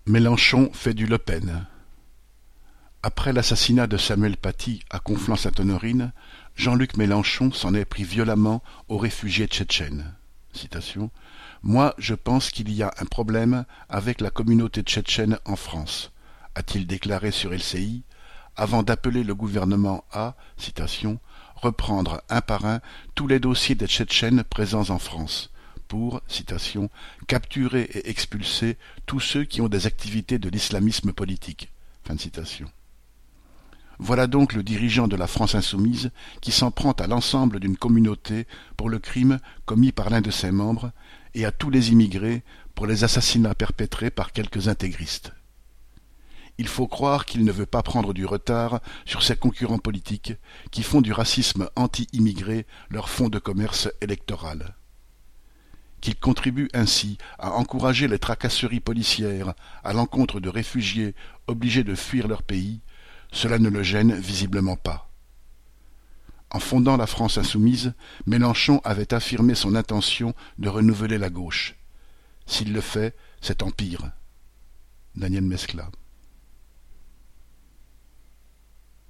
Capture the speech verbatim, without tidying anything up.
Mélenchon fait du Le Pen. Après l'assassinat de Samuel Paty à Conflans-Sainte-Honorine, Jean-Luc Mélenchon s'en est pris violemment aux réfugiés tchétchènes. Citation. « Moi, je pense qu'il y a un problème avec la communauté tchétchène en France », a-t-il déclaré sur L C I, avant d'appeler le gouvernement à, citation, « reprendre un par un tous les dossiers des Tchétchènes présents en France » pour, citation, « capturer et expulser tous ceux qui ont des activités de l'islamisme politique ». Fin de citation. Voilà donc le dirigeant de la France insoumise qui s'en prend à l'ensemble d'une communauté pour le crime commis par l'un de ses membres et à tous les immigrés pour les assassinats perpétrés par quelques intégristes. Il faut croire qu'il ne veut pas prendre du retard sur ses concurrents politiques qui font du racisme anti-immigré leur fonds de commerce électoral. Qu'il contribue ainsi à encourager les tracasseries policières à l'encontre de réfugiés obligés de fuir leur pays, cela ne le gêne visiblement pas. En fondant la France insoumise, Mélenchon avait affirmé son intention de renouveler la gauche. S'il le fait, c'est empire. Daniel Mescla.